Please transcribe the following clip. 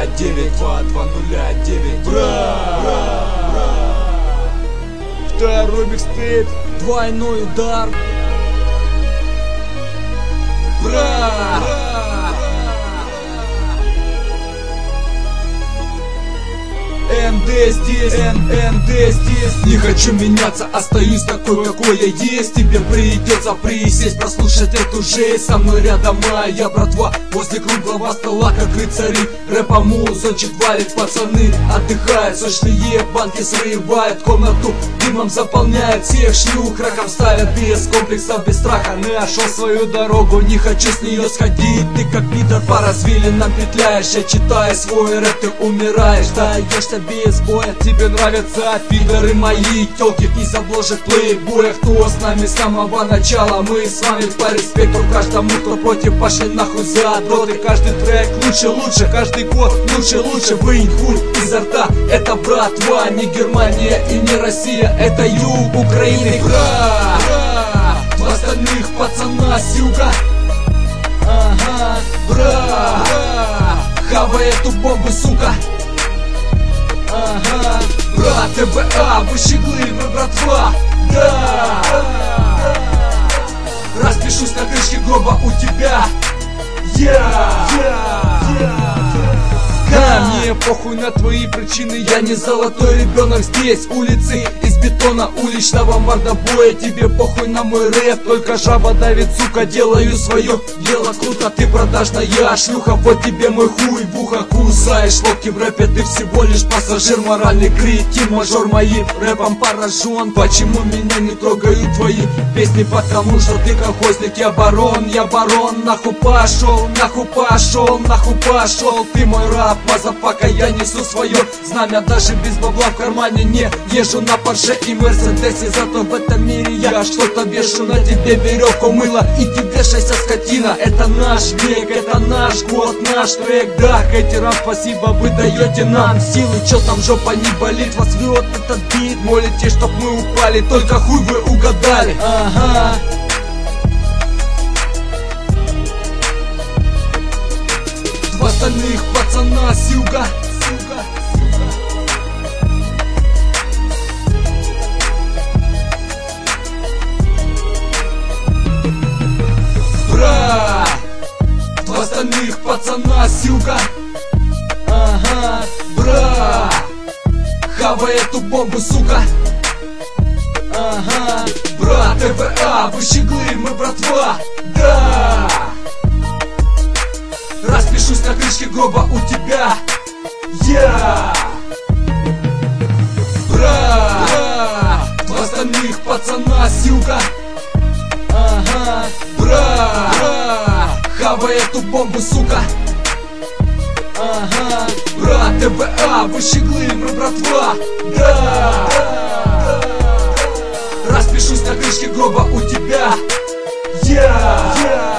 209, 209, бра. Второй микстейп, Двойной удар, бра. МД здесь, МД здесь. Не хочу меняться, остаюсь такой, какой я есть. Тебе придется присесть, прослушать эту жесть. Со мной рядом моя братва, возле круглого стола, как рыцари. Рэпа музычит, варит, пацаны отдыхают. Сочные банки срывают, комнату дымом заполняют. Всех шлюх раком ставят, без комплексов, без страха. Нашел свою дорогу, не хочу с нее сходить. Ты как пидор по развилинам петляешь. Я читаю свой рэп, ты умираешь. Даешься без боя, тебе нравятся пидоры мои. Тёлки из обложек плейбоя. Кто с нами с самого начала, мы с вами по респекту каждому, кто против, пошли нахуй за дроты. Каждый трек лучше, лучше, каждый год лучше, лучше. Вынь хуй изо рта, это братва. Не Германия и не Россия, это юг Украины, бра. Два остальных пацана с юга, ага, бра. Хавай эту бомбу, сука. Ага, брат, ТВА, вы щеглы, вы братва, да. Распишусь на крышке гроба у тебя, мне похуй на твои причины, я не золотой ребенок. Здесь улицы из бетона, уличного мордобоя. Тебе похуй на мой рэп, только жаба давит, сука. Делаю свое дело круто, ты продажная шлюха. Вот тебе мой хуй в ухо, кусаешь локти в рэпе. Ты всего лишь пассажир, моральный кретин, мажор. Моим рэпом поражен. Почему меня не трогают твои песни? Потому что ты колхозник, я барон, нахуй пошел, нахуй пошел, нахуй пошел. Ты мой раб, мазафака, я несу свое знамя. Даже без бабла в кармане не езжу на Порше и Мерседесе. Зато в этом мире я что-то вешу. На тебе веревку мыло, иди вешайся, скотина. Это наш век, это наш год, наш трек. Да, хейтерам спасибо, вы даете нам силы. Чё там жопа не болит, вас врет этот бит. Молите, чтоб мы упали, только хуй вы угадали. Ага. Два остальных пацана с юга, сука. Бра. Два остальных пацана с юга, ага, бра. Хавай эту бомбу, сука. Ага, бра, ТВА, вы щеглы, мы братва, да. Распишусь на крышке гроба у тебя, бра. Два остальных пацана с юга, ага, бра. Хавай эту бомбу, сука. Ага, бра, ТВА, вы щеглы, мы братва, да. Распишусь на крышке гроба у тебя,